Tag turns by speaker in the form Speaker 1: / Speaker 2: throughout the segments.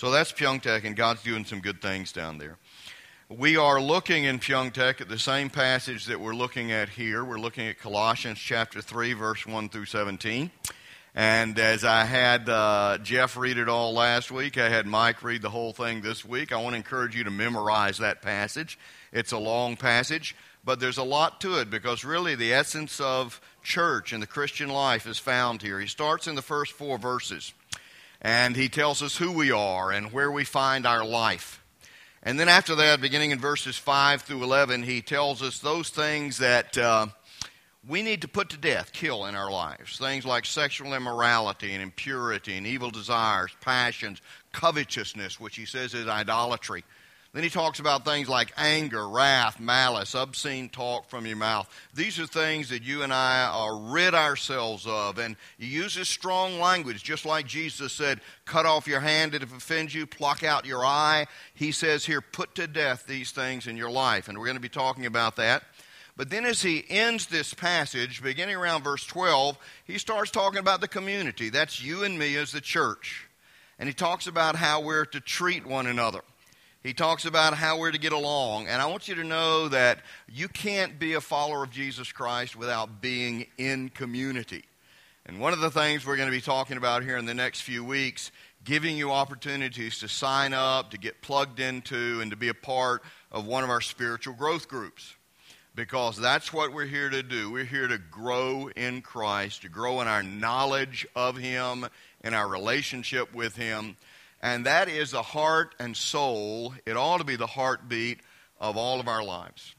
Speaker 1: So that's Pyeongtaek, and God's doing some good things down there. We are looking in Pyeongtaek at the same passage that we're looking at here. We're looking at Colossians chapter 3, verse 1 through 17. And as I had Jeff read it all last week, I had Mike read the whole thing this week. I want to encourage you to memorize that passage. It's a long passage, but there's a lot to it because really the essence of church and the Christian life is found here. He starts in the first 4 verses, and he tells us who we are and where we find our life. And then after that, beginning in verses 5 through 11, he tells us those things that we need to put to death, kill in our lives. Things like sexual immorality and impurity and evil desires, passions, covetousness, which he says is idolatry. Then he talks about things like anger, wrath, malice, obscene talk from your mouth. These are things that you and I rid ourselves of. And he uses strong language, just like Jesus said, cut off your hand if it offends you, pluck out your eye. He says here, put to death these things in your life. And we're going to be talking about that. But then as he ends this passage, beginning around verse 12, he starts talking about the community. That's you and me as the church. And he talks about how we're to treat one another. He talks about how we're to get along. And I want you to know that you can't be a follower of Jesus Christ without being in community. And one of the things we're going to be talking about here in the next few weeks, giving you opportunities to sign up, to get plugged into, and to be a part of one of our spiritual growth groups. Because that's what we're here to do. We're here to grow in Christ, to grow in our knowledge of Him, in our relationship with Him. And that is the heart and soul. It ought to be the heartbeat of all of our lives.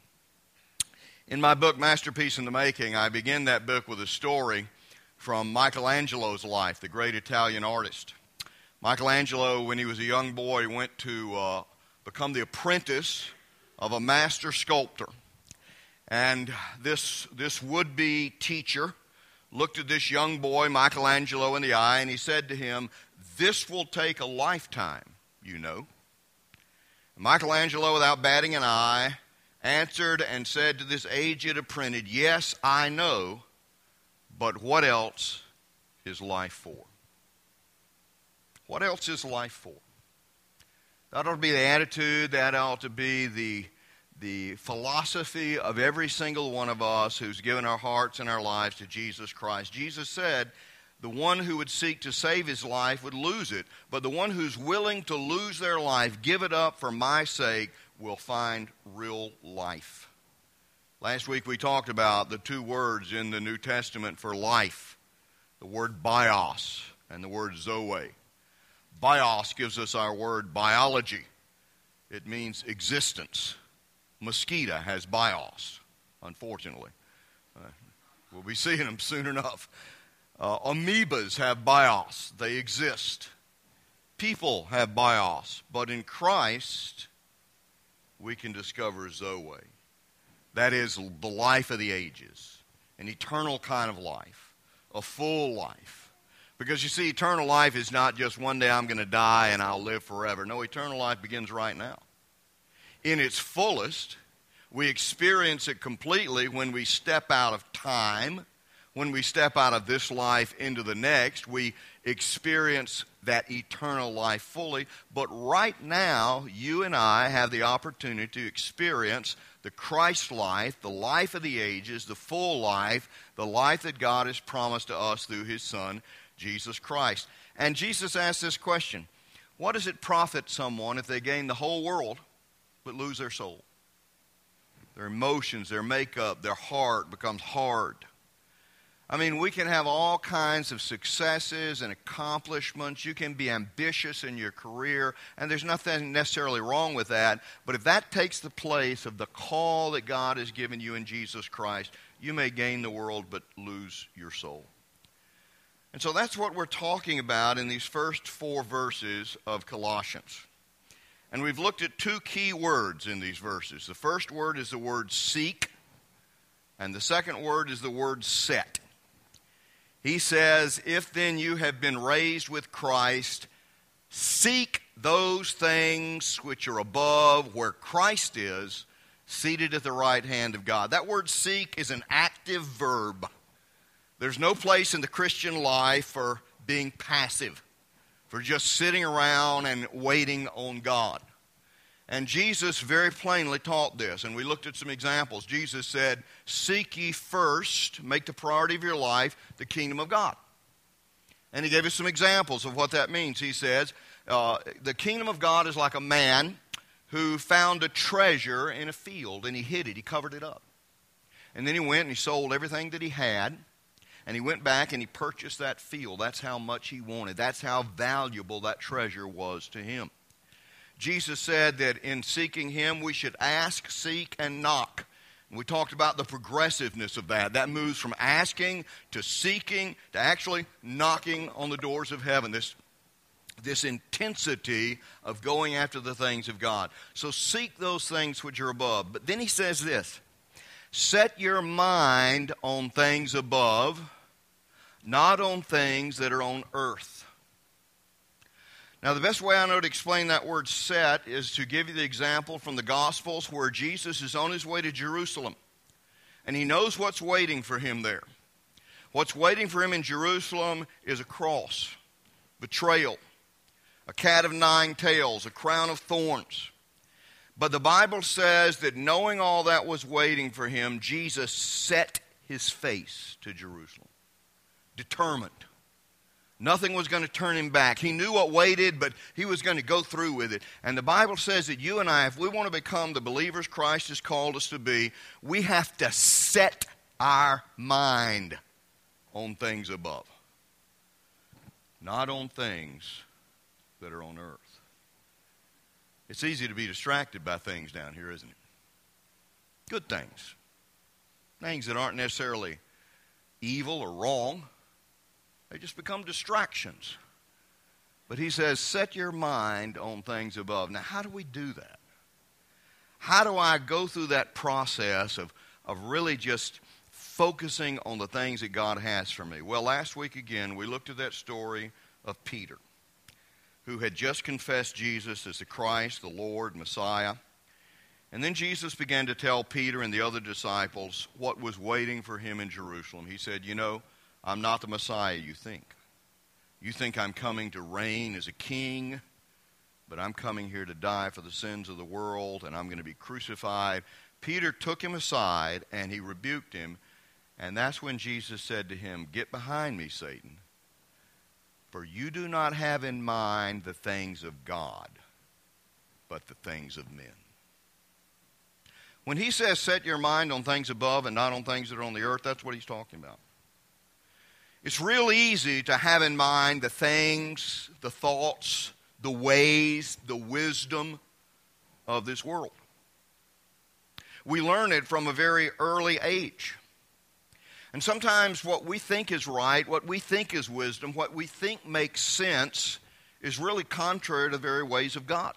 Speaker 1: In my book, Masterpiece in the Making, I begin that book with a story from Michelangelo's life, the great Italian artist. Michelangelo, when he was a young boy, went to become the apprentice of a master sculptor. And this would-be teacher looked at this young boy, Michelangelo, in the eye, and he said to him, "This will take a lifetime, you know." Michelangelo, without batting an eye, answered and said to this aged apprentice, "Yes, I know, but what else is life for?" What else is life for? That ought to be the attitude, that ought to be the philosophy of every single one of us who's given our hearts and our lives to Jesus Christ. Jesus said, the one who would seek to save his life would lose it, but the one who's willing to lose their life, give it up for my sake, will find real life. Last week we talked about the 2 words in the New Testament for life, the word bios and the word zoe. Bios gives us our word biology. It means existence. Mosquito has bios, unfortunately. We'll be seeing them soon enough. Amoebas have bios. They exist. People have bios. But in Christ, we can discover Zoe. That is the life of the ages. An eternal kind of life. A full life. Because you see, eternal life is not just one day I'm going to die and I'll live forever. No, eternal life begins right now. In its fullest, we experience it completely when we step out of time. When we step out of this life into the next, we experience that eternal life fully. But right now, you and I have the opportunity to experience the Christ life, the life of the ages, the full life, the life that God has promised to us through His Son, Jesus Christ. And Jesus asked this question, what does it profit someone if they gain the whole world but lose their soul? Their emotions, their makeup, their heart becomes hard. I mean, we can have all kinds of successes and accomplishments. You can be ambitious in your career, and there's nothing necessarily wrong with that. But if that takes the place of the call that God has given you in Jesus Christ, you may gain the world but lose your soul. And so that's what we're talking about in these first 4 verses of Colossians. And we've looked at 2 key words in these verses. The first word is the word seek, and the second word is the word set. He says, if then you have been raised with Christ, seek those things which are above where Christ is, seated at the right hand of God. That word seek is an active verb. There's no place in the Christian life for being passive, for just sitting around and waiting on God. And Jesus very plainly taught this, and we looked at some examples. Jesus said, seek ye first, make the priority of your life, the kingdom of God. And he gave us some examples of what that means. He says, the kingdom of God is like a man who found a treasure in a field, and he hid it, he covered it up. And then he went and he sold everything that he had, and he went back and he purchased that field. That's how much he wanted. That's how valuable that treasure was to him. Jesus said that in seeking him, we should ask, seek, and knock. And we talked about the progressiveness of that. That moves from asking to seeking to actually knocking on the doors of heaven. This intensity of going after the things of God. So seek those things which are above. But then he says this, set your mind on things above, not on things that are on earth. Now, the best way I know to explain that word set is to give you the example from the Gospels where Jesus is on his way to Jerusalem. And he knows what's waiting for him there. What's waiting for him in Jerusalem is a cross, betrayal, a cat of nine tails, a crown of thorns. But the Bible says that knowing all that was waiting for him, Jesus set his face to Jerusalem. Determined. Nothing was going to turn him back. He knew what waited, but he was going to go through with it. And the Bible says that you and I, if we want to become the believers Christ has called us to be, we have to set our mind on things above, not on things that are on earth. It's easy to be distracted by things down here, isn't it? Good things. Things that aren't necessarily evil or wrong. They just become distractions. But he says, set your mind on things above. Now, how do we do that? How do I go through that process of really just focusing on the things that God has for me? Well, last week again, we looked at that story of Peter, who had just confessed Jesus as the Christ, the Lord, Messiah. And then Jesus began to tell Peter and the other disciples what was waiting for him in Jerusalem. He said, you know, I'm not the Messiah you think. You think I'm coming to reign as a king, but I'm coming here to die for the sins of the world, and I'm going to be crucified. Peter took him aside, and he rebuked him, and that's when Jesus said to him, get behind me, Satan, for you do not have in mind the things of God, but the things of men. When he says set your mind on things above and not on things that are on the earth, that's what he's talking about. It's real easy to have in mind the things, the thoughts, the ways, the wisdom of this world. We learn it from a very early age. And sometimes what we think is right, what we think is wisdom, what we think makes sense is really contrary to the very ways of God.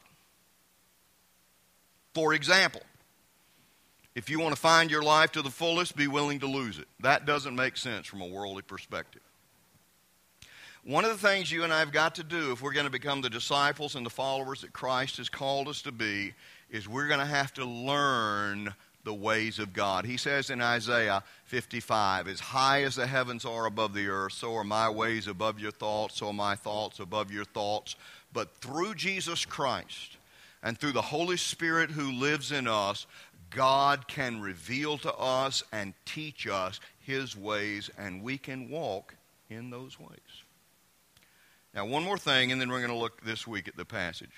Speaker 1: For example, if you want to find your life to the fullest, be willing to lose it. That doesn't make sense from a worldly perspective. One of the things you and I have got to do if we're going to become the disciples and the followers that Christ has called us to be is we're going to have to learn the ways of God. He says in Isaiah 55, as high as the heavens are above the earth, so are my ways above your thoughts, so are my thoughts above your thoughts. But through Jesus Christ and through the Holy Spirit who lives in us, God can reveal to us and teach us his ways, and we can walk in those ways. Now, one more thing, and then we're going to look this week at the passage.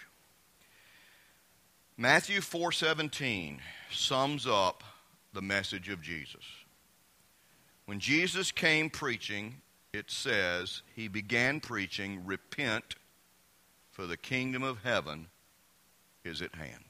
Speaker 1: Matthew 4:17 sums up the message of Jesus. When Jesus came preaching, it says, he began preaching, repent, for the kingdom of heaven is at hand.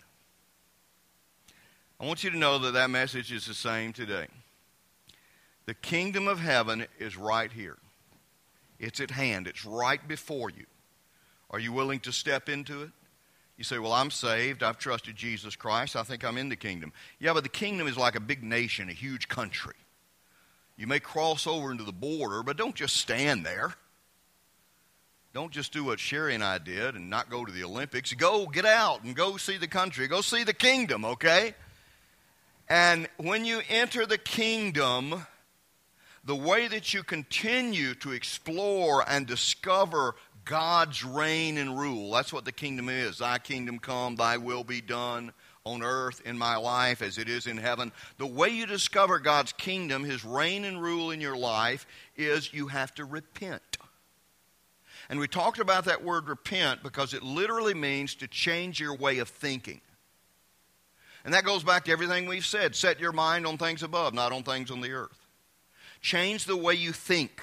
Speaker 1: I want you to know that that message is the same today. The kingdom of heaven is right here. It's at hand. It's right before you. Are you willing to step into it? You say, well, I'm saved. I've trusted Jesus Christ. I think I'm in the kingdom. Yeah, but the kingdom is like a big nation, a huge country. You may cross over into the border, but don't just stand there. Don't just do what Sherry and I did and not go to the Olympics. Go, get out and go see the country. Go see the kingdom, okay? And when you enter the kingdom, the way that you continue to explore and discover God's reign and rule. That's what the kingdom is. Thy kingdom come, thy will be done on earth in my life as it is in heaven. The way you discover God's kingdom, his reign and rule in your life, is you have to repent. And we talked about that word repent because it literally means to change your way of thinking. And that goes back to everything we've said. Set your mind on things above, not on things on the earth. Change the way you think.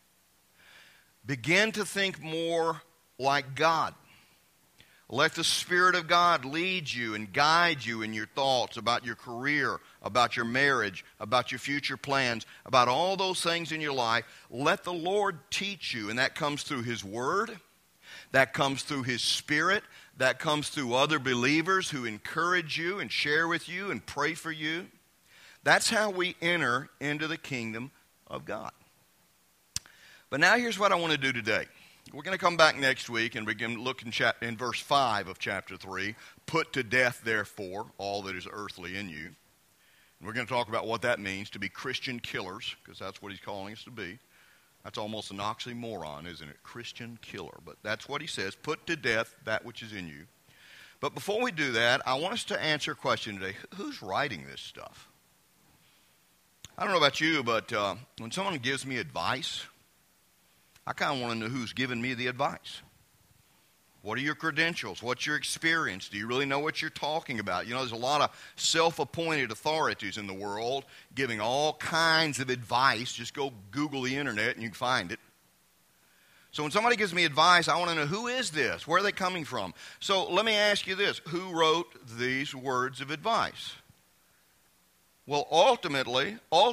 Speaker 1: Begin to think more like God. Let the Spirit of God lead you and guide you in your thoughts about your career, about your marriage, about your future plans, about all those things in your life. Let the Lord teach you, and that comes through his word. That comes through his Spirit. That comes through other believers who encourage you and share with you and pray for you. That's how we enter into the kingdom of God. But now here's what I want to do today. We're going to come back next week and begin to look in verse 5 of chapter 3. Put to death, therefore, all that is earthly in you. And we're going to talk about what that means to be Christian killers, because that's what he's calling us to be. That's almost an oxymoron, isn't it? Christian killer. But that's what he says. Put to death that which is in you. But before we do that, I want us to answer a question today. Who's writing this stuff? I don't know about you, but when someone gives me advice, I kind of want to know who's giving me the advice. What are your credentials? What's your experience? Do you really know what you're talking about? You know, there's a lot of self-appointed authorities in the world giving all kinds of advice. Just go Google the internet and you can find it. So when somebody gives me advice, I want to know, who is this? Where are they coming from? So let me ask you this. Who wrote these words of advice? Well, ultimately,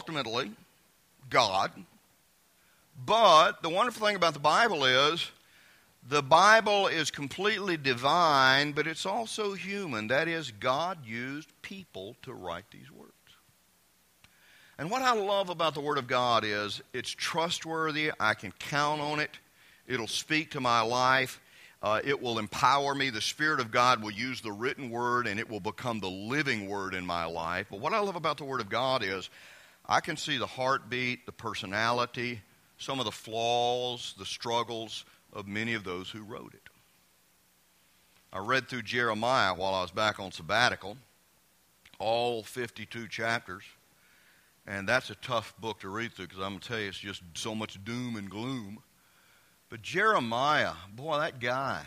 Speaker 1: God. But the wonderful thing about the Bible is completely divine, but it's also human. That is, God used people to write these words. And what I love about the Word of God is it's trustworthy. I can count on it. It'll speak to my life. It will empower me. The Spirit of God will use the written Word, and it will become the living Word in my life. But what I love about the Word of God is I can see the heartbeat, the personality, some of the flaws, the struggles of many of those who wrote it. I read through Jeremiah while I was back on sabbatical, all 52 chapters, and that's a tough book to read through because I'm going to tell you it's just so much doom and gloom. But Jeremiah, boy, that guy,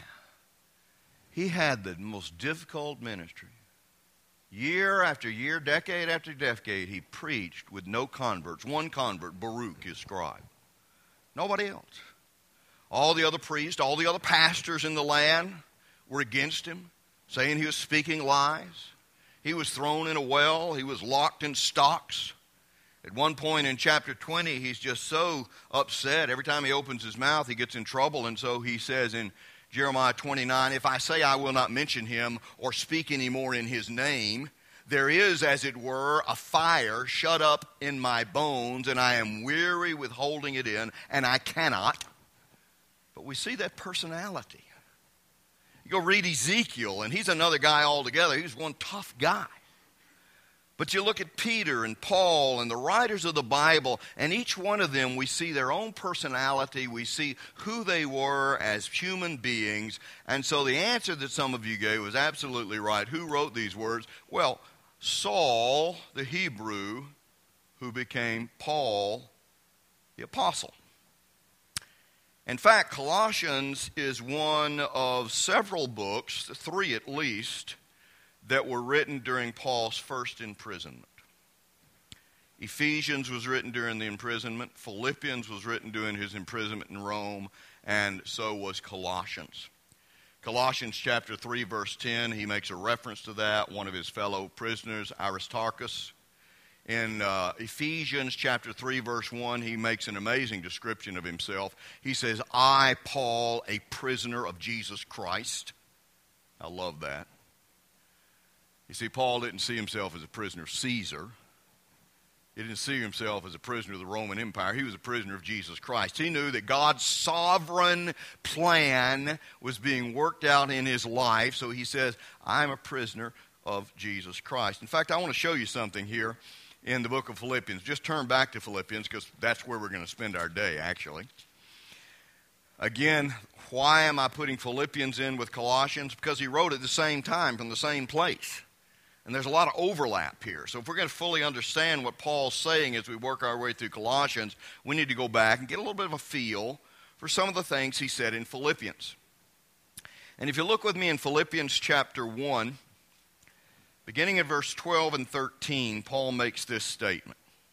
Speaker 1: he had the most difficult ministry. Year after year, decade after decade, he preached with no converts. One convert, Baruch, his scribe. Nobody else. All the other priests, all the other pastors in the land were against him, saying he was speaking lies. He was thrown in a well. He was locked in stocks. At one point in chapter 20, he's just so upset. Every time he opens his mouth, he gets in trouble. And so he says in Jeremiah 29, if I say I will not mention him or speak any more in his name, there is, as it were, a fire shut up in my bones, and I am weary with holding it in, and I cannot. But we see that personality. You go read Ezekiel, and he's another guy altogether. He was one tough guy. But you look at Peter and Paul and the writers of the Bible, and each one of them, we see their own personality. We see who they were as human beings. And so the answer that some of you gave was absolutely right. Who wrote these words? Well, Saul, the Hebrew, who became Paul, the apostle. In fact, Colossians is one of several books, 3 at least, that were written during Paul's first imprisonment. Ephesians was written during the imprisonment. Philippians was written during his imprisonment in Rome, and so was Colossians. Colossians chapter 3, verse 10, he makes a reference to that, one of his fellow prisoners, Aristarchus. In Ephesians chapter 3, verse 1, he makes an amazing description of himself. He says, I, Paul, a prisoner of Jesus Christ. I love that. You see, Paul didn't see himself as a prisoner of Caesar. He didn't see himself as a prisoner of the Roman Empire. He was a prisoner of Jesus Christ. He knew that God's sovereign plan was being worked out in his life. So he says, I'm a prisoner of Jesus Christ. In fact, I want to show you something here in the book of Philippians. Just turn back to Philippians because that's where we're going to spend our day, actually. Again, why am I putting Philippians in with Colossians? Because he wrote at the same time from the same place. And there's a lot of overlap here. So if we're going to fully understand what Paul's saying as we work our way through Colossians, we need to go back and get a little bit of a feel for some of the things he said in Philippians. And if you look with me in Philippians chapter 1, beginning in verse 12 and 13, Paul makes this statement.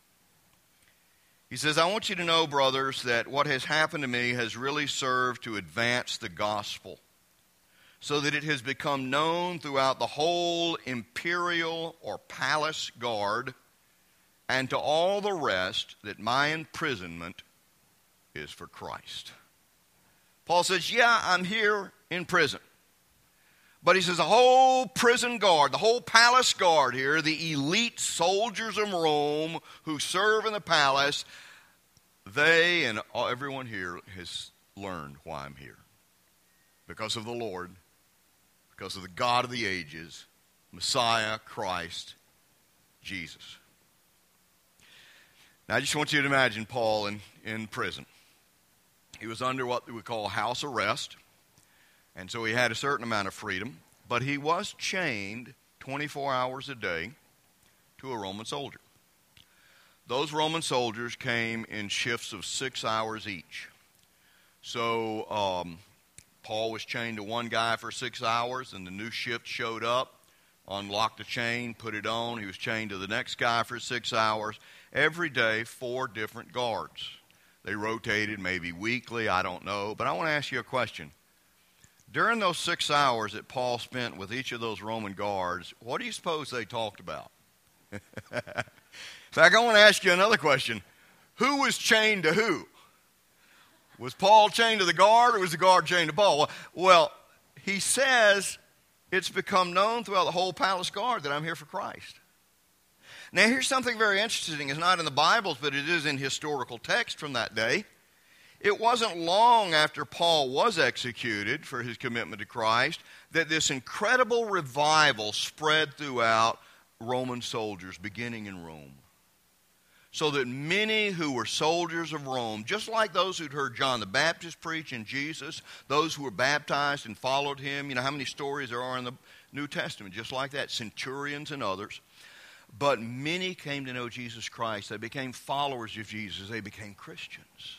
Speaker 1: He says, I want you to know, brothers, that what has happened to me has really served to advance the gospel, so that it has become known throughout the whole imperial or palace guard, and to all the rest that my imprisonment is for Christ. Paul says, yeah, I'm here in prison. But he says the whole prison guard, the whole palace guard here, the elite soldiers of Rome who serve in the palace, they and everyone here has learned why I'm here. Because of the Lord, because of the God of the ages, Messiah, Christ, Jesus. Now I just want you to imagine Paul in prison. He was under what we call house arrest. And so he had a certain amount of freedom, but he was chained 24 hours a day to a Roman soldier. Those Roman soldiers came in shifts of 6 hours each. So Paul was chained to one guy for 6 hours, and the new shift showed up, unlocked the chain, put it on. He was chained to the next guy for 6 hours. Every day, 4 different guards. They rotated maybe weekly, I don't know. But I want to ask you a question. During those 6 hours that Paul spent with each of those Roman guards, what do you suppose they talked about? In fact, I want to ask you another question. Who was chained to who? Was Paul chained to the guard, or was the guard chained to Paul? Well, he says it's become known throughout the whole palace guard that I'm here for Christ. Now, here's something very interesting. It's not in the Bibles, but it is in historical text from that day. It wasn't long after Paul was executed for his commitment to Christ that this incredible revival spread throughout Roman soldiers, beginning in Rome. So that many who were soldiers of Rome, just like those who'd heard John the Baptist preach and Jesus, those who were baptized and followed him, you know how many stories there are in the New Testament, just like that, centurions and others. But many came to know Jesus Christ. They became followers of Jesus. They became Christians.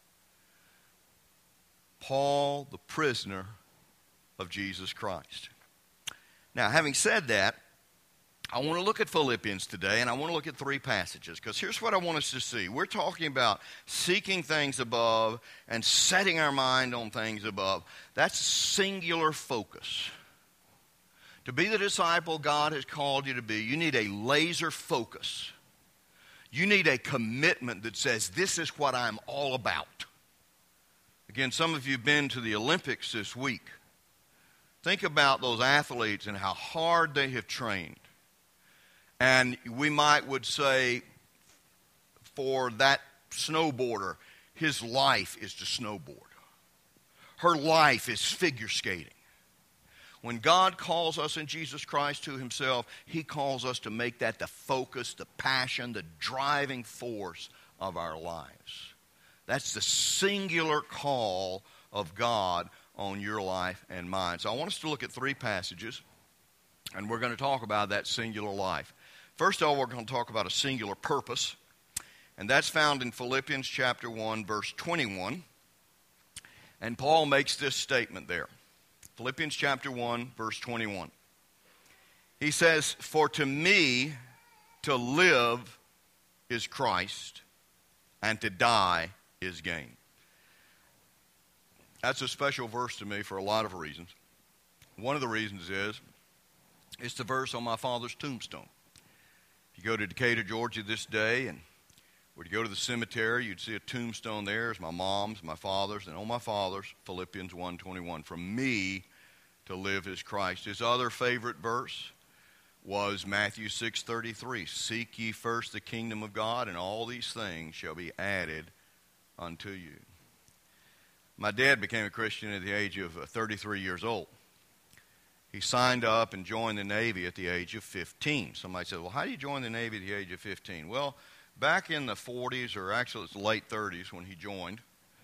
Speaker 1: Paul, the prisoner of Jesus Christ. Now, having said that, I want to look at Philippians today, and I want to look at 3 passages, because here's what I want us to see. We're talking about seeking things above and setting our mind on things above. That's singular focus. To be the disciple God has called you to be, you need a laser focus. You need a commitment that says, this is what I'm all about. Again, some of you have been to the Olympics this week. Think about those athletes and how hard they have trained. And we would say, for that snowboarder, his life is to snowboard. Her life is figure skating. When God calls us in Jesus Christ to himself, he calls us to make that the focus, the passion, the driving force of our lives. That's the singular call of God on your life and mine. So I want us to look at 3 passages, and we're going to talk about that singular life. First of all, we're going to talk about a singular purpose, and that's found in Philippians chapter 1, verse 21. And Paul makes this statement there. Philippians chapter 1, verse 21. He says, "For to me to live is Christ, and to die is gain." That's a special verse to me for a lot of reasons. One of the reasons is, it's the verse on my father's tombstone. If you go to Decatur, Georgia this day, and were to go to the cemetery, you'd see a tombstone there. It's my mom's, my father's, and on my father's, Philippians 1:21. "From me to live is Christ." His other favorite verse was Matthew 6:33. "Seek ye first the kingdom of God, and all these things shall be added unto you." My dad became a Christian at the age of 33 years old. He signed up and joined the Navy at the age of 15. Somebody said, well, how do you join the Navy at the age of 15? Well, back in the 40s, or actually it's the late 30s when he joined,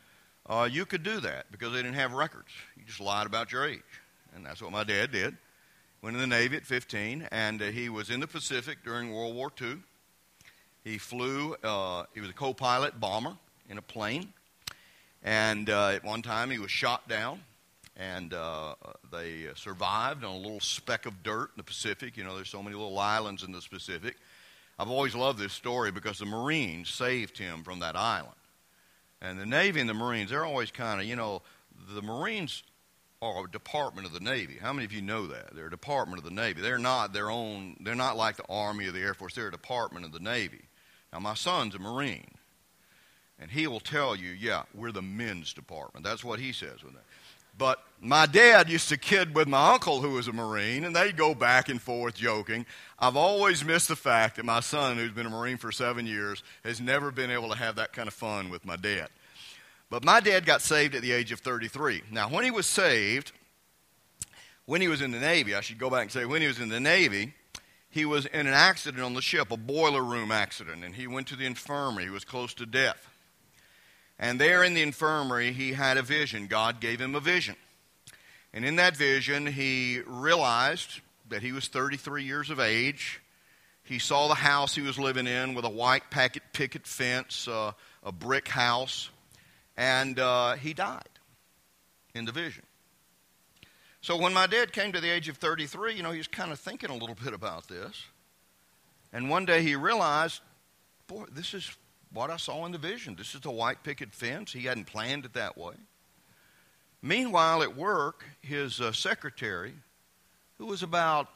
Speaker 1: you could do that because they didn't have records. You just lied about your age. And that's what my dad did. Went in the Navy at 15, and he was in the Pacific during World War II. He flew, he was a co-pilot bomber in a plane. And at one time he was shot down, and they survived on a little speck of dirt in the Pacific. You know, there's so many little islands in the Pacific. I've always loved this story because the Marines saved him from that island. And the Navy and the Marines, they're always kind of, you know, the Marines are a department of the Navy. How many of you know that? They're a department of the Navy. They're not their own, they're not like the Army or the Air Force. They're a department of the Navy. Now, my son's a Marine. And he will tell you, yeah, we're the men's department. That's what he says with that. But my dad used to kid with my uncle who was a Marine, and they'd go back and forth joking. I've always missed the fact that my son, who's been a Marine for 7 years, has never been able to have that kind of fun with my dad. But my dad got saved at the age of 33. Now, when he was saved, when he was in the Navy, I should go back and say when he was in the Navy, he was in an accident on the ship, a boiler room accident, and he went to the infirmary. He was close to death. And there in the infirmary, he had a vision. God gave him a vision. And in that vision, he realized that he was 33 years of age. He saw the house he was living in with a white picket fence, a brick house. And he died in the vision. So when my dad came to the age of 33, you know, he was kind of thinking a little bit about this. And one day he realized, boy, this is what I saw in the vision. This is the white picket fence. He hadn't planned it that way. Meanwhile, at work, his secretary, who was about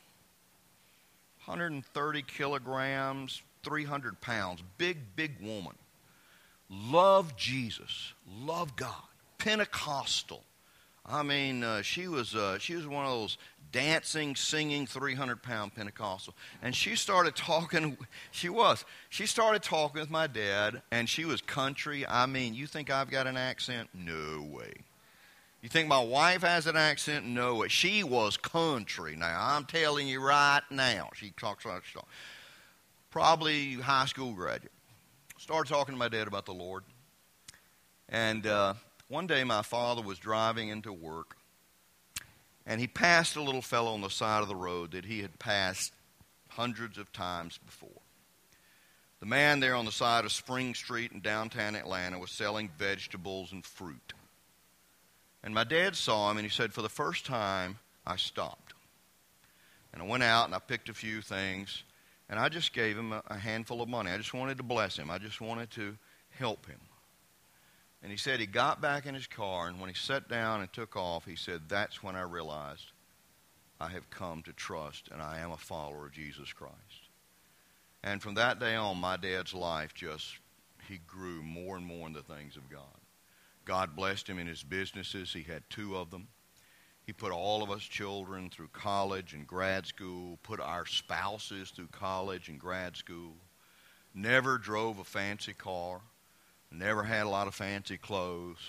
Speaker 1: 130 kilograms, 300 pounds, big woman, loved Jesus, loved God, Pentecostal. I mean, she was one of those dancing, singing, 300-pound Pentecostal. And she started talking, she started talking with my dad, and she was country. I mean, you think I've got an accent? No way. You think my wife has an accent? No way. She was country. Now, I'm telling you right now, she talks like she talks. Probably high school graduate. Started talking to my dad about the Lord. And one day my father was driving into work, and he passed a little fellow on the side of the road that he had passed hundreds of times before. The man there on the side of Spring Street in downtown Atlanta was selling vegetables and fruit. And my dad saw him, and he said, for the first time, I stopped. And I went out, and I picked a few things, and I just gave him a handful of money. I just wanted to bless him. I just wanted to help him. And he said he got back in his car, and when he sat down and took off, he said, that's when I realized I have come to trust, and I am a follower of Jesus Christ. And from that day on, my dad's life he grew more and more in the things of God. God blessed him in his businesses. He had 2 of them. He put all of us children through college and grad school, put our spouses through college and grad school, never drove a fancy car. Never had a lot of fancy clothes.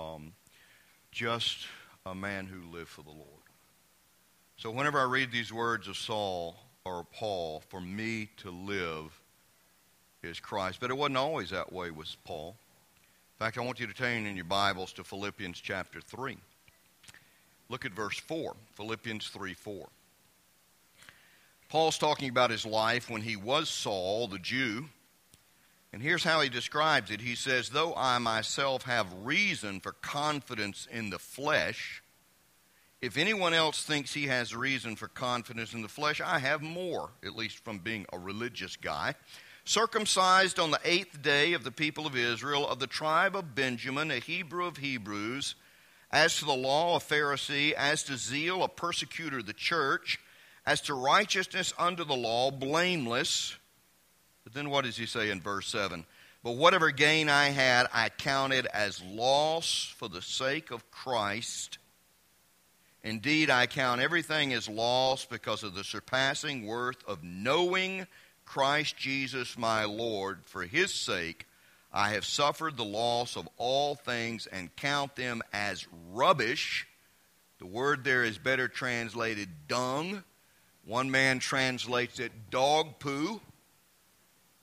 Speaker 1: Just a man who lived for the Lord. So whenever I read these words of Saul or Paul, for me to live is Christ. But it wasn't always that way with Paul. In fact, I want you to turn in your Bibles to Philippians chapter 3. Look at verse 4. Philippians 3:4. Paul's talking about his life when he was Saul, the Jew. And here's how he describes it. He says, though I myself have reason for confidence in the flesh, if anyone else thinks he has reason for confidence in the flesh, I have more, at least from being a religious guy. Circumcised on the 8th day of the people of Israel, of the tribe of Benjamin, a Hebrew of Hebrews, as to the law, a Pharisee, as to zeal, a persecutor of the church, as to righteousness under the law, blameless. But then what does he say in verse 7? But whatever gain I had, I counted as loss for the sake of Christ. Indeed, I count everything as loss because of the surpassing worth of knowing Christ Jesus my Lord. For his sake, I have suffered the loss of all things and count them as rubbish. The word there is better translated dung. One man translates it dog poo.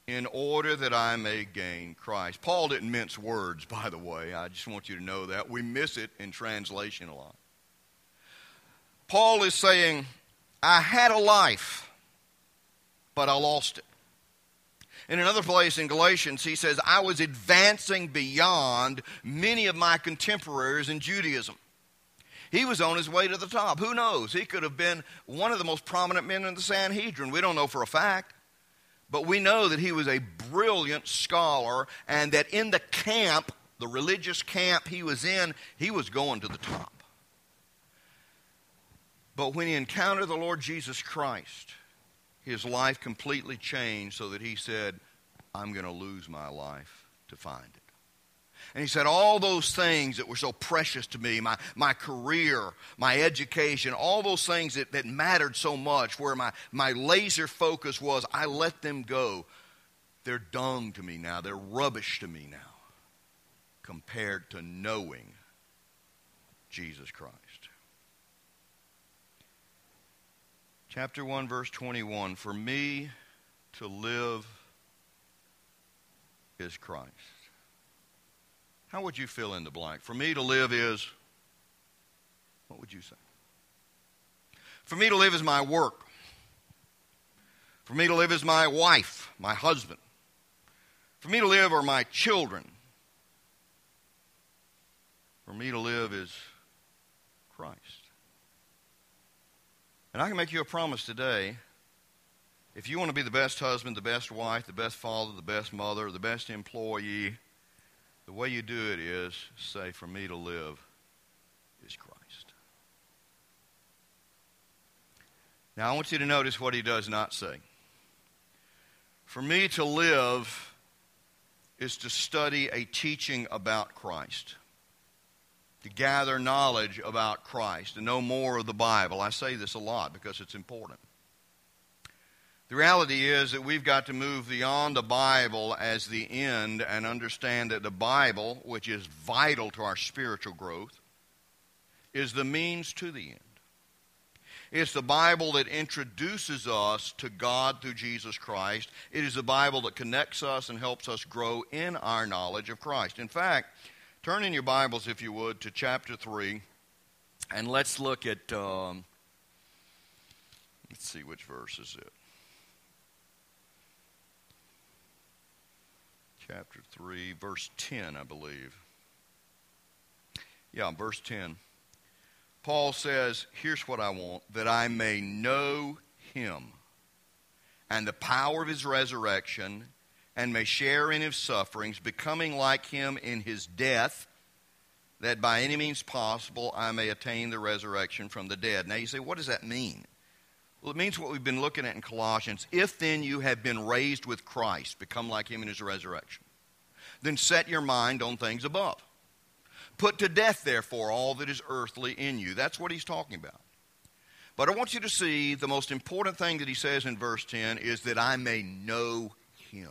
Speaker 1: in order that I may gain Christ. Paul didn't mince words, by the way. I just want you to know that. We miss it in translation a lot. Paul is saying, I had a life, but I lost it. In another place in Galatians, he says, I was advancing beyond many of my contemporaries in Judaism. He was on his way to the top. Who knows? He could have been one of the most prominent men in the Sanhedrin. We don't know for a fact. But we know that he was a brilliant scholar and that in the camp, the religious camp he was in, he was going to the top. But when he encountered the Lord Jesus Christ, his life completely changed so that he said, I'm going to lose my life to find it. And he said, all those things that were so precious to me, my career, my education, all those things that mattered so much, where my laser focus was, I let them go. They're dung to me now. They're rubbish to me now compared to knowing Jesus Christ. Chapter 1, verse 21, for me to live is Christ. How would you fill in the blank? For me to live is, what would you say? For me to live is my work. For me to live is my wife, my husband. For me to live are my children. For me to live is Christ. And I can make you a promise today. If you want to be the best husband, the best wife, the best father, the best mother, the best employee, the way you do it is say, for me to live is Christ. Now, I want you to notice what he does not say. For me to live is to study a teaching about Christ, to gather knowledge about Christ, to know more of the Bible. I say this a lot because it's important. The reality is that we've got to move beyond the Bible as the end and understand that the Bible, which is vital to our spiritual growth, is the means to the end. It's the Bible that introduces us to God through Jesus Christ. It is the Bible that connects us and helps us grow in our knowledge of Christ. In fact, turn in your Bibles, if you would, to chapter 3, and let's look at, let's see which verse is it. Chapter 3, verse 10, I believe. Yeah, verse 10. Paul says, here's what I want, that I may know him and the power of his resurrection and may share in his sufferings, becoming like him in his death, that by any means possible I may attain the resurrection from the dead. Now you say, what does that mean? Well, it means what we've been looking at in Colossians. If then you have been raised with Christ, become like him in his resurrection, then set your mind on things above. Put to death, therefore, all that is earthly in you. That's what he's talking about. But I want you to see the most important thing that he says in verse 10 is that I may know him.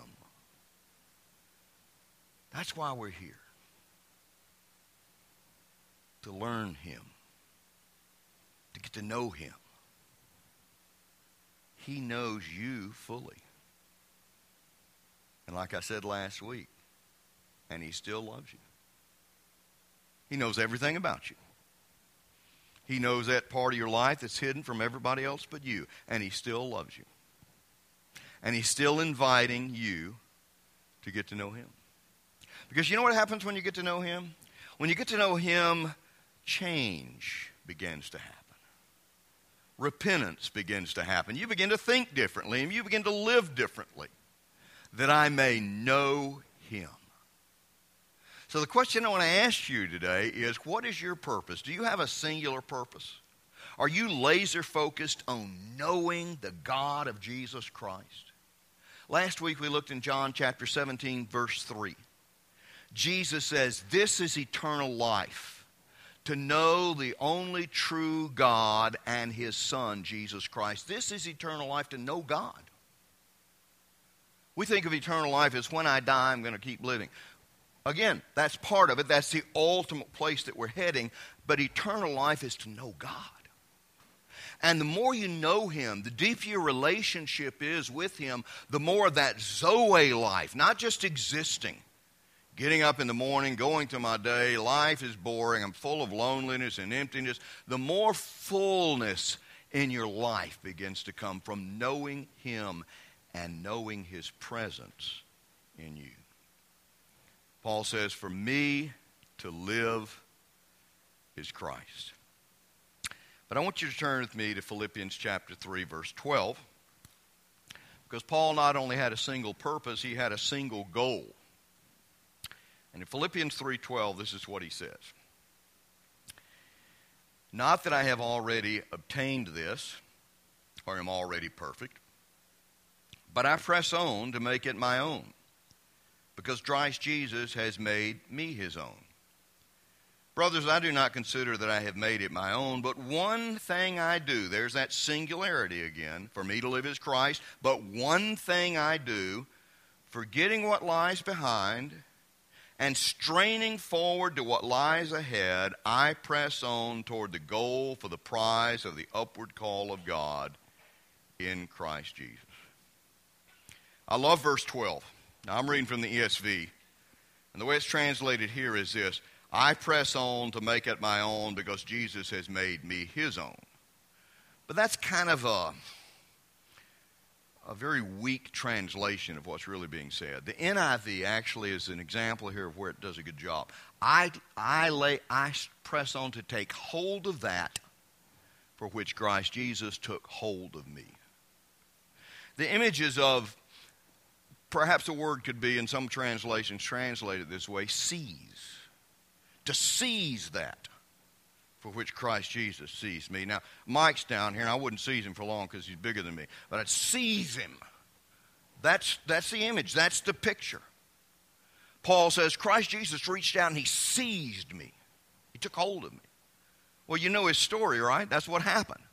Speaker 1: That's why we're here. To learn him. To get to know him. He knows you fully. And like I said last week, and he still loves you. He knows everything about you. He knows that part of your life that's hidden from everybody else but you. And he still loves you. And he's still inviting you to get to know him. Because you know what happens when you get to know him? When you get to know him, change begins to happen. Repentance begins to happen. You begin to think differently, and you begin to live differently, that I may know him. So the question I want to ask you today is, what is your purpose? Do you have a singular purpose? Are you laser focused on knowing the God of Jesus Christ? Last week we looked in John chapter 17, verse 3. Jesus says, this is eternal life, to know the only true God and his Son, Jesus Christ. This is eternal life, to know God. We think of eternal life as when I die, I'm going to keep living. Again, that's part of it. That's the ultimate place that we're heading. But eternal life is to know God. And the more you know Him, the deeper your relationship is with Him, the more of that Zoe life, not just existing. Getting up in the morning, going to my day, life is boring, I'm full of loneliness and emptiness. The more fullness in your life begins to come from knowing Him and knowing His presence in you. Paul says, for me to live is Christ. But I want you to turn with me to Philippians chapter 3, verse 12. Because Paul not only had a single purpose, he had a single goal. And in Philippians 3:12, this is what he says. Not that I have already obtained this, or am already perfect, but I press on to make it my own, because Christ Jesus has made me His own. Brothers, I do not consider that I have made it my own, but one thing I do. There's that singularity again. For me to live is Christ, but one thing I do, forgetting what lies behind and straining forward to what lies ahead, I press on toward the goal for the prize of the upward call of God in Christ Jesus. I love verse 12. Now I'm reading from the ESV, and the way it's translated here is this: I press on to make it my own because Jesus has made me His own. But that's kind of a very weak translation of what's really being said. The NIV actually is an example here of where it does a good job. I press on to take hold of that for which Christ Jesus took hold of me. The images of, perhaps a word could be in some translations translated this way, seize. To seize that for which Christ Jesus seized me. Now, Mike's down here, and I wouldn't seize him for long because he's bigger than me, but I'd seize him. That's the image. That's the picture. Paul says, Christ Jesus reached out and He seized me. He took hold of me. Well, you know his story, right? That's what happened.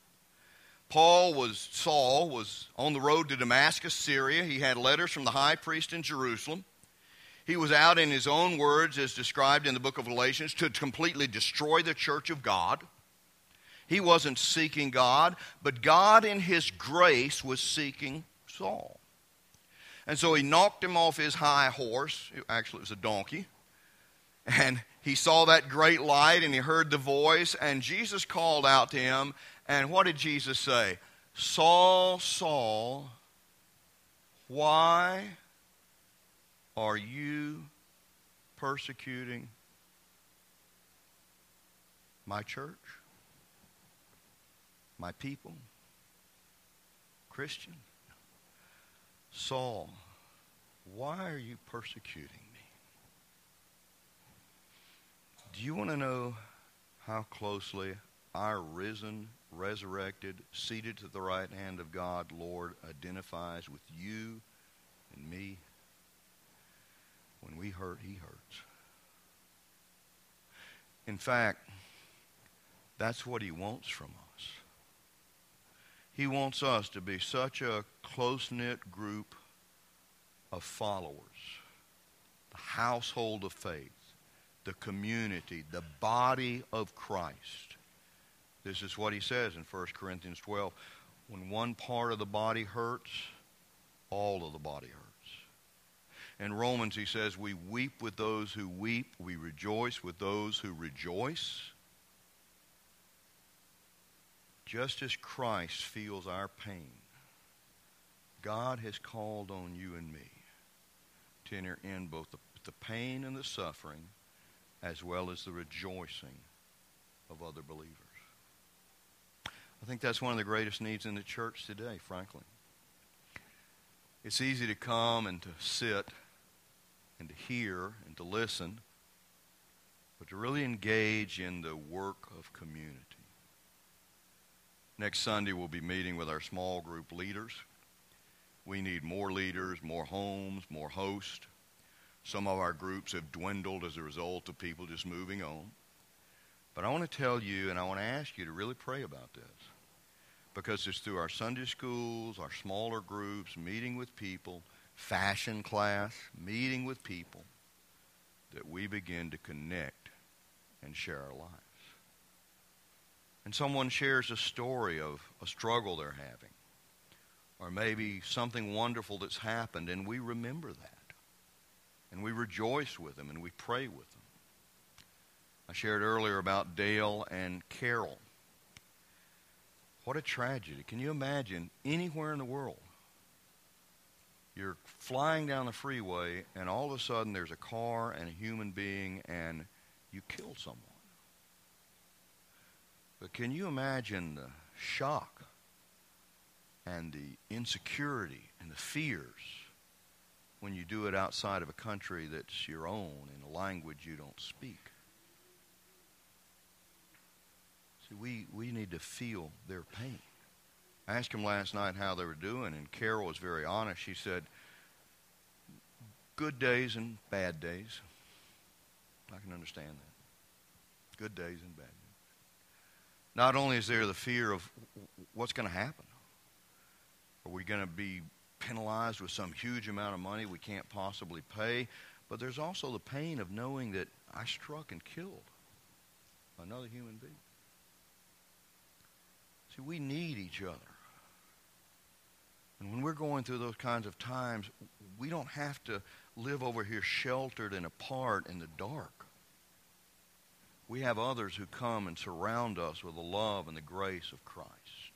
Speaker 1: Saul was on the road to Damascus, Syria. He had letters from the high priest in Jerusalem. He was out, in his own words, as described in the book of Galatians, to completely destroy the church of God. He wasn't seeking God, but God in His grace was seeking Saul. And so He knocked him off his high horse. Actually, it was a donkey. And he saw that great light, and he heard the voice, and Jesus called out to him. And what did Jesus say? Saul, Saul, why are you persecuting my church, my people, Christian? Saul, why are you persecuting me? Do you want to know how closely our risen, resurrected, seated to the right hand of God, Lord, identifies with you and me? When we hurt, He hurts. In fact, that's what He wants from us. He wants us to be such a close-knit group of followers, the household of faith, the community, the body of Christ. This is what he says in 1 Corinthians 12. When one part of the body hurts, all of the body hurts. In Romans, he says, we weep with those who weep. We rejoice with those who rejoice. Just as Christ feels our pain, God has called on you and me to enter in both the pain and the suffering as well as the rejoicing of other believers. I think that's one of the greatest needs in the church today, frankly. It's easy to come and to sit and to hear and to listen, but to really engage in the work of community. Next Sunday, we'll be meeting with our small group leaders. We need more leaders, more homes, more hosts. Some of our groups have dwindled as a result of people just moving on. But I want to tell you, and I want to ask you to really pray about this, because it's through our Sunday schools, our smaller groups, meeting with people, fashion class, meeting with people, that we begin to connect and share our lives. and someone shares a story of a struggle they're having, or maybe something wonderful that's happened, and we remember that, and we rejoice with them, and we pray with them. I shared earlier about Dale and Carol. What a tragedy. Can you imagine anywhere in the world, you're flying down the freeway, and all of a sudden there's a car and a human being, and you kill someone. But can you imagine the shock and the insecurity and the fears when you do it outside of a country that's your own in a language you don't speak? See, we need to feel their pain. I asked them last night how they were doing, and Carol was very honest. She said, good days and bad days. I can understand that. Good days and bad days. Not only is there the fear of what's going to happen. Are we going to be penalized with some huge amount of money we can't possibly pay? But there's also the pain of knowing that I struck and killed another human being. See, we need each other. And when we're going through those kinds of times, we don't have to live over here sheltered and apart in the dark. We have others who come and surround us with the love and the grace of Christ.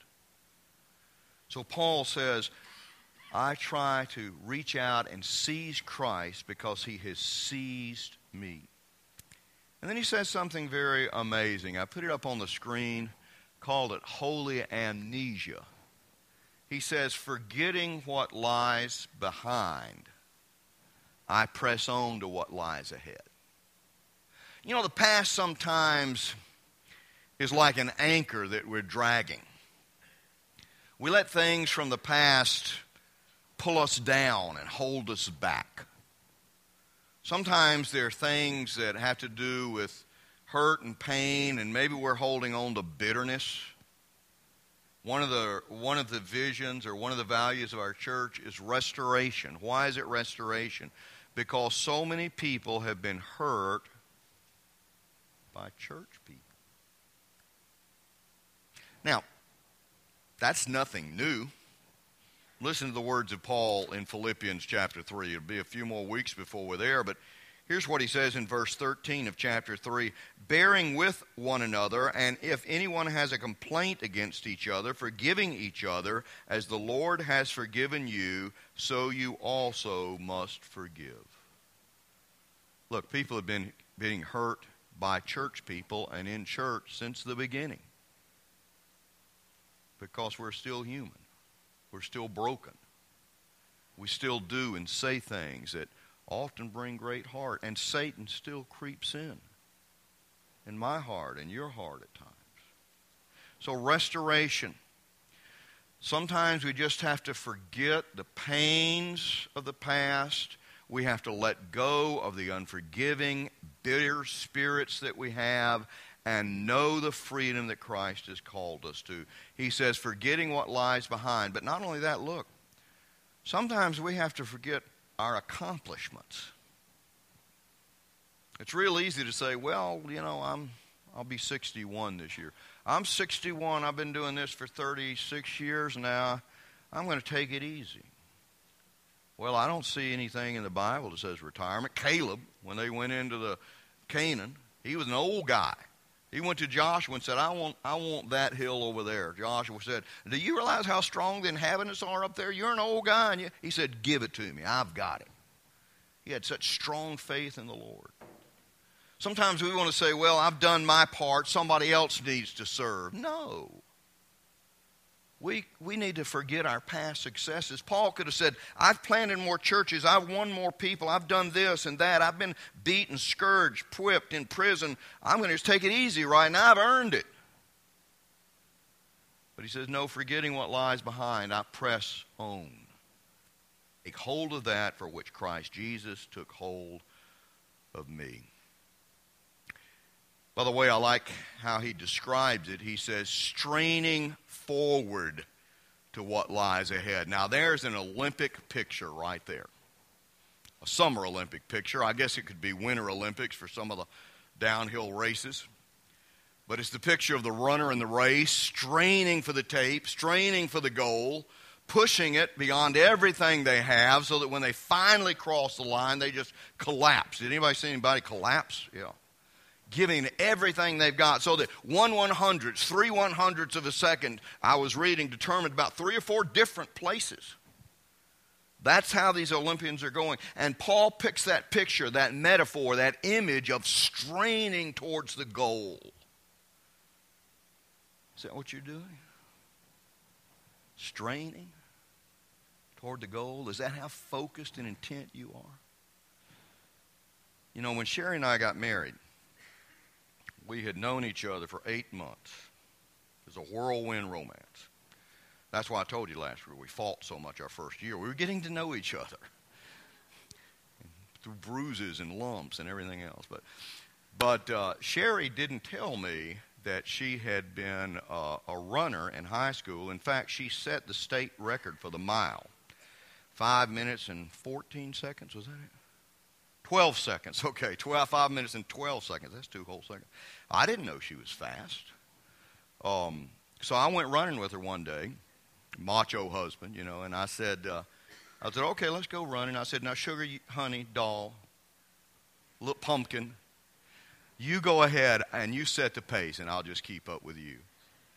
Speaker 1: So Paul says, I try to reach out and seize Christ because he has seized me. And then he says something very amazing. I put it up on the screen, called it holy amnesia. He says, forgetting what lies behind, I press on to what lies ahead. You know, the past sometimes is like an anchor that we're dragging. We let things from the past pull us down and hold us back. Sometimes there are things that have to do with hurt and pain, and maybe we're holding on to bitterness. One of the visions or one of the values of our church is restoration. Why is it restoration? Because so many people have been hurt by church people. Now, that's nothing new. Listen to the words of Paul in Philippians chapter 3. It'll be a few more weeks before we're there, but here's what he says in verse 13 of chapter 3. Bearing with one another, and if anyone has a complaint against each other, forgiving each other, as the Lord has forgiven you, so you also must forgive. Look, people have been being hurt by church people and in church since the beginning. Because we're still human. We're still broken. We still do and say things that often bring great heart. And Satan still creeps in my heart and your heart at times. So restoration. Sometimes we just have to forget the pains of the past. We have to let go of the unforgiving, bitter spirits that we have and know the freedom that Christ has called us to. He says, forgetting what lies behind. But not only that, look, sometimes we have to forget our accomplishments. It's real easy to say, well, you know, I'll be 61 this year. I'm 61. I've been doing this for 36 years now. I'm going to take it easy. Well, I don't see anything in the Bible that says retirement. Caleb, when they went into the Canaan, he was an old guy. He went to Joshua and said, I want that hill over there. Joshua said, do you realize how strong the inhabitants are up there? You're an old guy. And he said, give it to me. I've got it. He had such strong faith in the Lord. Sometimes we want to say, well, I've done my part. Somebody else needs to serve. No. We need to forget our past successes. Paul could have said, I've planted more churches. I've won more people. I've done this and that. I've been beaten, scourged, whipped, in prison. I'm going to just take it easy right now. I've earned it. But he says, no, forgetting what lies behind, I press on. Take hold of that for which Christ Jesus took hold of me. By the way, I like how he describes it. He says, straining forward to what lies ahead. Now, there's an Olympic picture right there. A summer Olympic picture. I guess it could be Winter Olympics for some of the downhill races. But it's the picture of the runner in the race, straining for the tape, straining for the goal, pushing it beyond everything they have so that when they finally cross the line, they just collapse. Did anybody see anybody collapse? Yeah. Giving everything they've got. So that 1/100ths, 3/100ths of a second, I was reading, determined about 3 or 4 different places. That's how these Olympians are going. And Paul picks that picture, that metaphor, that image of straining towards the goal. Is that what you're doing? Straining toward the goal? Is that how focused and intent you are? You know, when Sherry and I got married, we had known each other for 8 months. It was a whirlwind romance. That's why I told you last year we fought so much our first year. We were getting to know each other through bruises and lumps and everything else. But Sherry didn't tell me that she had been a runner in high school. In fact, she set the state record for the mile. 5 minutes and 14 seconds, was that it? 12 seconds, okay. 5 minutes and 12 seconds. That's 2 whole seconds. I didn't know she was fast. So I went running with her one day, macho husband, you know, and I said, okay, let's go running. I said, now, sugar, honey, doll, little pumpkin, you go ahead and you set the pace, and I'll just keep up with you.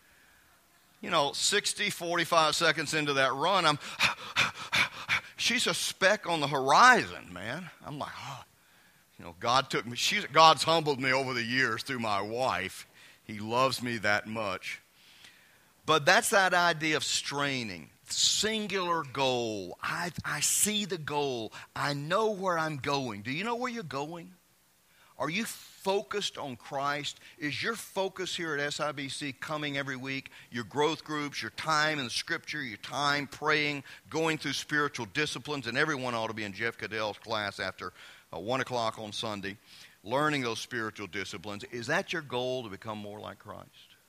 Speaker 1: You know, 45 seconds into that run, she's a speck on the horizon, man. I'm like, oh. You know, God's humbled me over the years through my wife. He loves me that much. But that's that idea of straining. Singular goal. I see the goal. I know where I'm going. Do you know where you're going? Are you focused on Christ? Is your focus here at SIBC coming every week? Your growth groups, your time in the Scripture, your time praying, going through spiritual disciplines, and everyone ought to be in Jeff Cadell's class after 1 o'clock on Sunday, learning those spiritual disciplines. Is that your goal, to become more like Christ?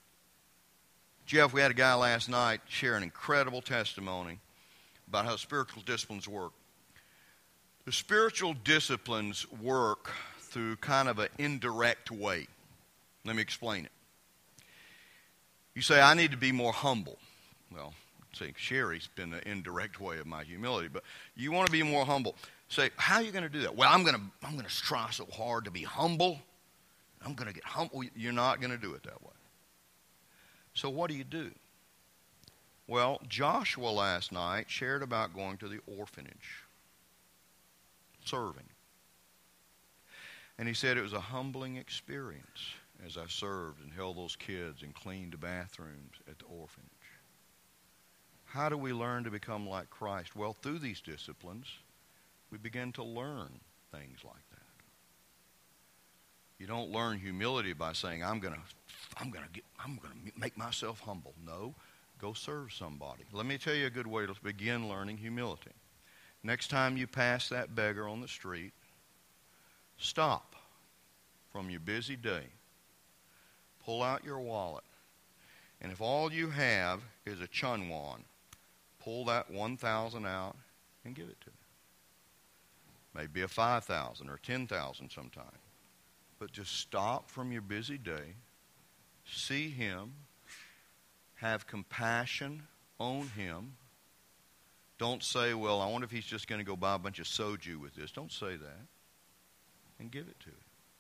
Speaker 1: Jeff, we had a guy last night share an incredible testimony about how spiritual disciplines work. The spiritual disciplines work through kind of an indirect way. Let me explain it. You say, I need to be more humble. Well, see, Sherry's been the indirect way of my humility, but you want to be more humble. Say, how are you going to do that? Well, I'm going to try so hard to be humble. I'm going to get humble. You're not going to do it that way. So what do? Well, Joshua last night shared about going to the orphanage, serving. And he said it was a humbling experience as I served and held those kids and cleaned the bathrooms at the orphanage. How do we learn to become like Christ? Well, through these disciplines, we begin to learn things like that. You don't learn humility by saying, I'm going to make myself humble. No, go serve somebody. Let me tell you a good way to begin learning humility. Next time you pass that beggar on the street, stop from your busy day. Pull out your wallet. And if all you have is a chunwan, pull that 1,000 out and give it to him. Maybe a 5,000 or 10,000 sometime. But just stop from your busy day, see him, have compassion on him. Don't say, well, I wonder if he's just going to go buy a bunch of soju with this. Don't say that. And give it to him.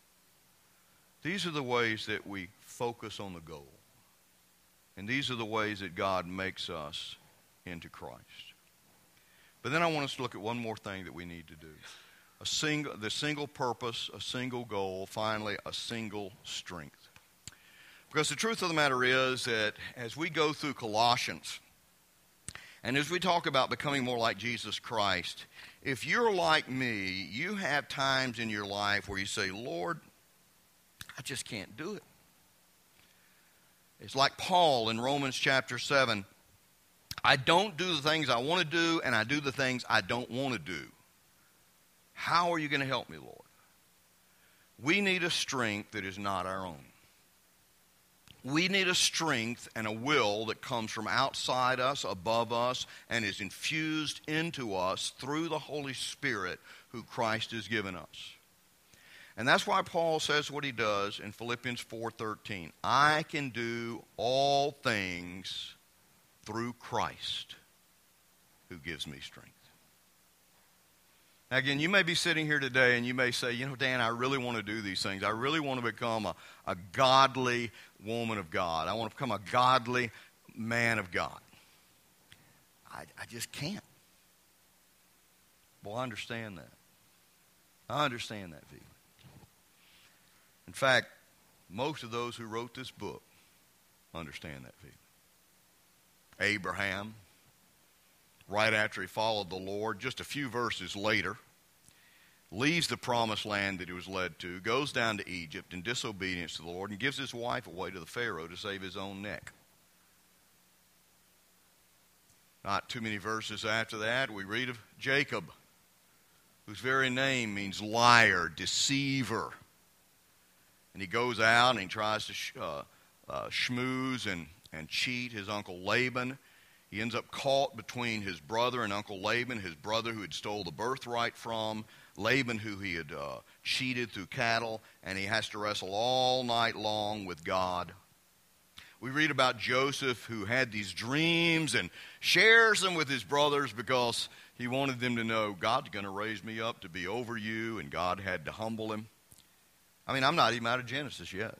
Speaker 1: These are the ways that we focus on the goal. And these are the ways that God makes us into Christ. But then I want us to look at one more thing that we need to do. The single purpose, a single goal, finally a single strength. Because the truth of the matter is that as we go through Colossians, and as we talk about becoming more like Jesus Christ, if you're like me, you have times in your life where you say, Lord, I just can't do it. It's like Paul in Romans chapter 7. I don't do the things I want to do, and I do the things I don't want to do. How are you going to help me, Lord? We need a strength that is not our own. We need a strength and a will that comes from outside us, above us, and is infused into us through the Holy Spirit who Christ has given us. And that's why Paul says what he does in Philippians 4:13. I can do all things through Christ who gives me strength. Now again, you may be sitting here today and you may say, Dan, I really want to do these things. I really want to become a godly woman of God. I want to become a godly man of God. I just can't. Well, I understand that. I understand that feeling. In fact, most of those who wrote this book understand that feeling. Abraham, right after he followed the Lord, just a few verses later, leaves the promised land that he was led to, goes down to Egypt in disobedience to the Lord, and gives his wife away to the Pharaoh to save his own neck. Not too many verses after that, we read of Jacob, whose very name means liar, deceiver. And he goes out and he tries to schmooze and cheat his uncle Laban. He ends up caught between his brother and Uncle Laban, his brother who had stole the birthright from Laban, who he had cheated through cattle, and he has to wrestle all night long with God. We read about Joseph, who had these dreams and shares them with his brothers because he wanted them to know God's going to raise me up to be over you, and God had to humble him. I mean, I'm not even out of Genesis yet.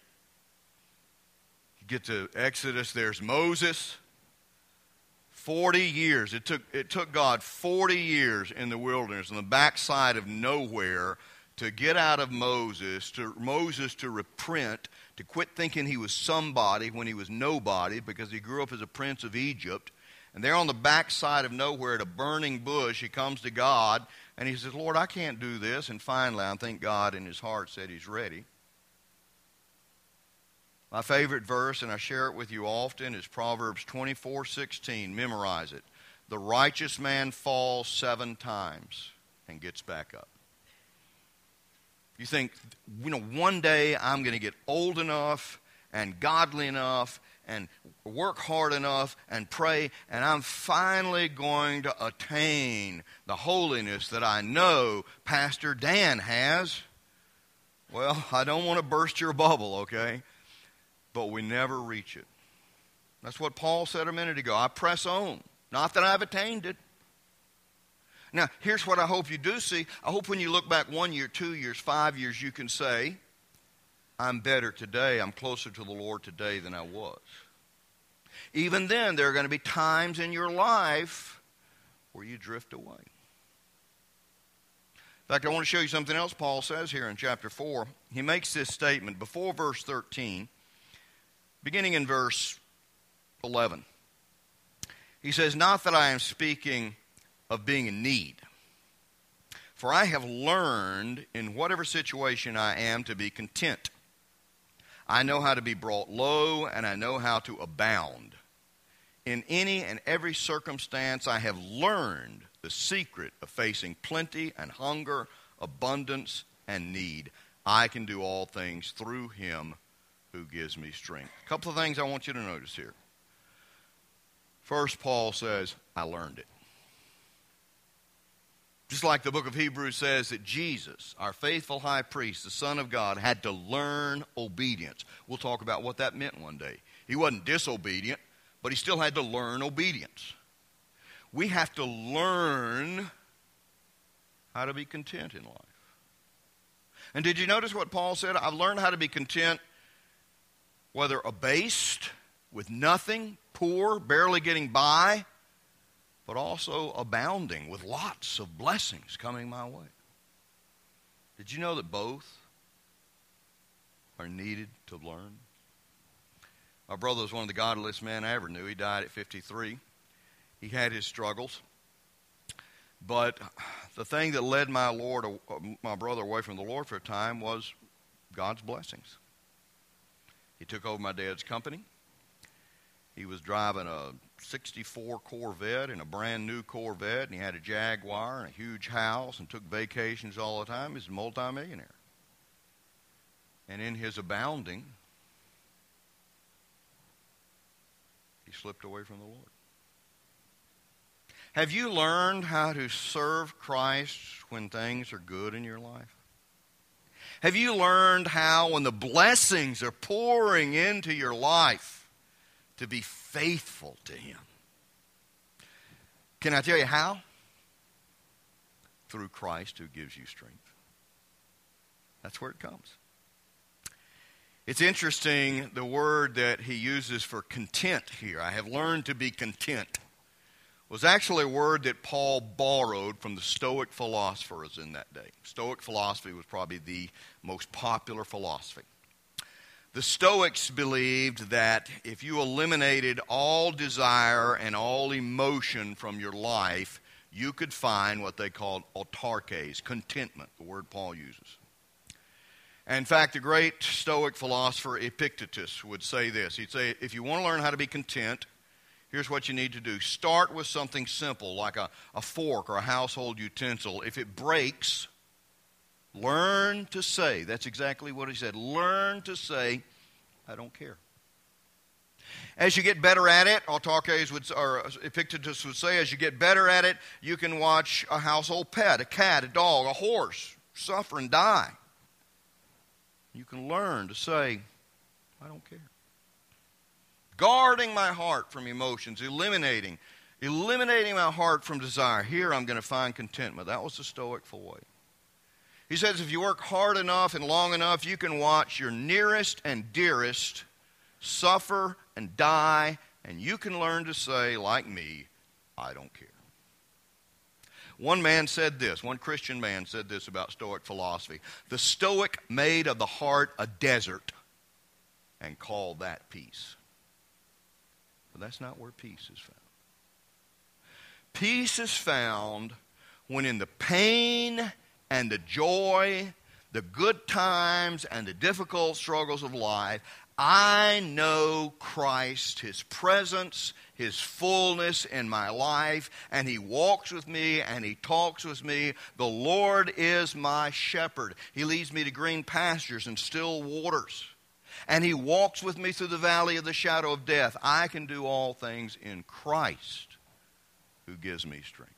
Speaker 1: You get to Exodus, there's Moses. 40 years. It took God 40 years in the wilderness, on the backside of nowhere, to get out of Moses to repent, to quit thinking he was somebody when he was nobody, because he grew up as a prince of Egypt. And there on the backside of nowhere at a burning bush, he comes to God, and he says, Lord, I can't do this. And finally, I think God in his heart said he's ready. My favorite verse, and I share it with you often, is Proverbs 24:16. Memorize it. The righteous man falls 7 times and gets back up. You think, one day I'm going to get old enough and godly enough and work hard enough and pray, and I'm finally going to attain the holiness that I know Pastor Dan has. Well, I don't want to burst your bubble, okay? But we never reach it. That's what Paul said a minute ago. I press on. Not that I've attained it. Now, here's what I hope you do see. I hope when you look back 1 year, 2 years, 5 years, you can say, I'm better today. I'm closer to the Lord today than I was. Even then, there are going to be times in your life where you drift away. In fact, I want to show you something else Paul says here in chapter 4. He makes this statement before verse 13. Beginning in verse 11, he says, not that I am speaking of being in need, for I have learned in whatever situation I am to be content. I know how to be brought low, and I know how to abound. In any and every circumstance, I have learned the secret of facing plenty and hunger, abundance and need. I can do all things through him who gives me strength. A couple of things I want you to notice here. First, Paul says, I learned it. Just like the book of Hebrews says that Jesus, our faithful high priest, the Son of God, had to learn obedience. We'll talk about what that meant one day. He wasn't disobedient, but he still had to learn obedience. We have to learn how to be content in life. And did you notice what Paul said? I've learned how to be content, whether abased, with nothing, poor, barely getting by, but also abounding with lots of blessings coming my way. Did you know that both are needed to learn? My brother was one of the godliest men I ever knew. He died at 53. He had his struggles. But the thing that led my brother away from the Lord for a time was God's blessings. He took over my dad's company. He was driving a 64 Corvette and a brand new Corvette, and he had a Jaguar and a huge house and took vacations all the time. He's a multimillionaire. And in his abounding, he slipped away from the Lord. Have you learned how to serve Christ when things are good in your life? Have you learned how, when the blessings are pouring into your life, to be faithful to Him? Can I tell you how? Through Christ who gives you strength. That's where it comes. It's interesting, the word that he uses for content here, I have learned to be content, was actually a word that Paul borrowed from the Stoic philosophers in that day. Stoic philosophy was probably the most popular philosophy. The Stoics believed that if you eliminated all desire and all emotion from your life, you could find what they called autarkes, contentment, the word Paul uses. In fact, the great Stoic philosopher Epictetus would say this. He'd say, if you want to learn how to be content, here's what you need to do. Start with something simple, like a fork or a household utensil. If it breaks, learn to say, that's exactly what he said, learn to say, I don't care. As you get better at it, Epictetus would say, as you get better at it, you can watch a household pet, a cat, a dog, a horse, suffer and die. You can learn to say, I don't care. Guarding my heart from emotions, eliminating my heart from desire. Here I'm going to find contentment. That was the Stoic way. He says if you work hard enough and long enough, you can watch your nearest and dearest suffer and die, and you can learn to say, like me, I don't care. One Christian man said this about Stoic philosophy. The Stoic made of the heart a desert and called that peace. But that's not where peace is found. Peace is found when in the pain and the joy, the good times and the difficult struggles of life, I know Christ, His presence, His fullness in my life, and He walks with me and He talks with me. The Lord is my shepherd. He leads me to green pastures and still waters. And He walks with me through the valley of the shadow of death. I can do all things in Christ who gives me strength.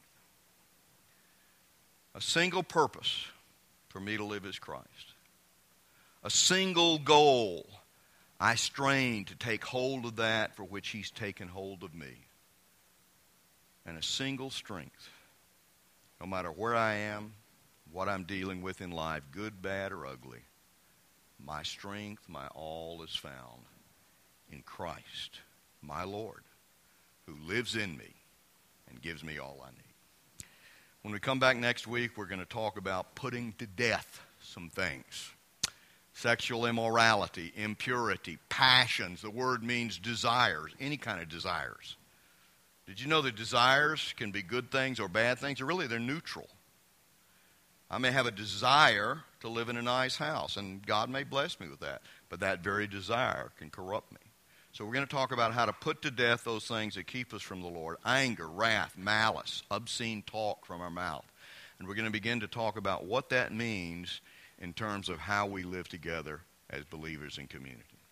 Speaker 1: A single purpose for me to live is Christ. A single goal. I strain to take hold of that for which He's taken hold of me. And a single strength, no matter where I am, what I'm dealing with in life, good, bad, or ugly, my strength, my all is found in Christ, my Lord, who lives in me and gives me all I need. When we come back next week, we're going to talk about putting to death some things. Sexual immorality, impurity, passions. The word means desires, any kind of desires. Did you know that desires can be good things or bad things? Or really, they're neutral. I may have a desire to live in a nice house, and God may bless me with that, but that very desire can corrupt me. So we're going to talk about how to put to death those things that keep us from the Lord. Anger, wrath, malice, obscene talk from our mouth. And we're going to begin to talk about what that means in terms of how we live together as believers in community.